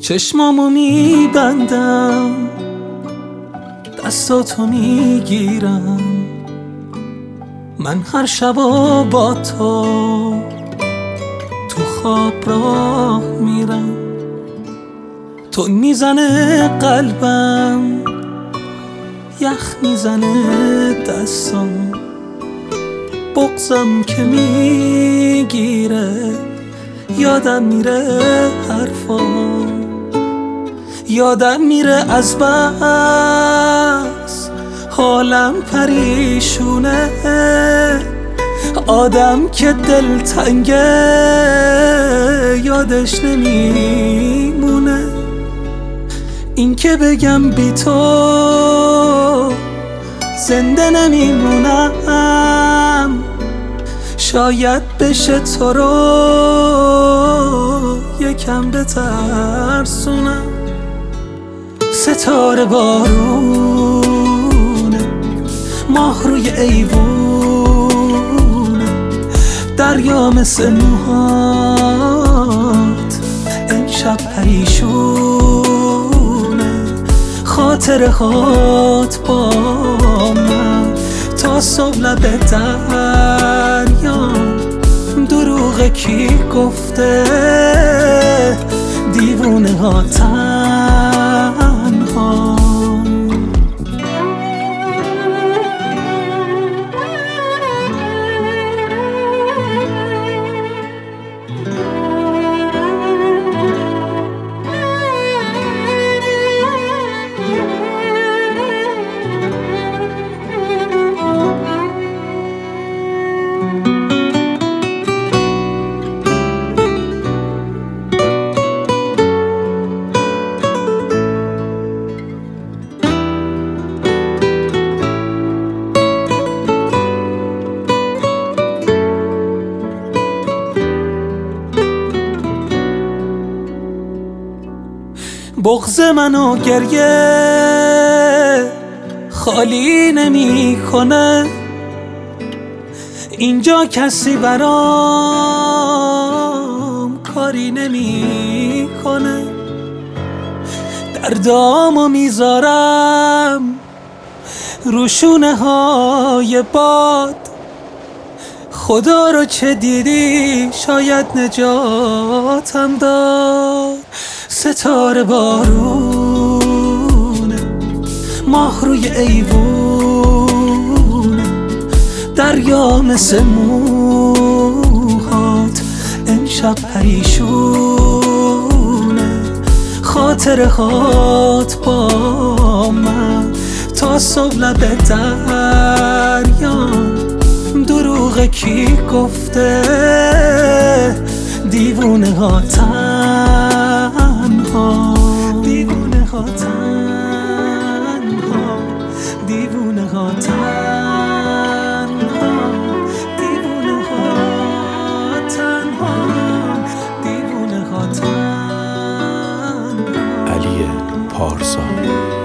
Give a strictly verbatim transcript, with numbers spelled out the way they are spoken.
چشمامو میبندم، دستاتو میگیرم، من هر شبا با تو تو خواب راه میرم. تو میزنه قلبم، یخ میزنه دستام، بغضم که میگیره یادم میره حرفام، یادم میره از بس حالم پریشونه، آدم که دل تنگه یادش نمیمونه. این که بگم بی تو زنده نمیمونم، شاید بشه تو رو یکم بترسونم. ستاره بارونه، ماه روی ایوونه، دریا مثل موهات امشب پریشونه. خاطره هات با من تا صبح لب دریا، دروغ کی گفته دیوونه ها تنها. بغض منو گریه خالی نمی کنه، اینجا کسی برام کاری نمی کنه. دردامو میذارم روشونه های باد، خدا رو چه دیدی شاید نجاتم داد. ستاره بارونه، ماه روی ایوونه، دریا مثل موهات امشب پریشونه. خاطره هات با من تا صبح لب دریا، دروغ کی گفته دیوونه ها تنها، دیوونه ها تنها، دیوونه ها تنها، دیوونه ها تنها، دیوونه ها تنها. علی پارسا.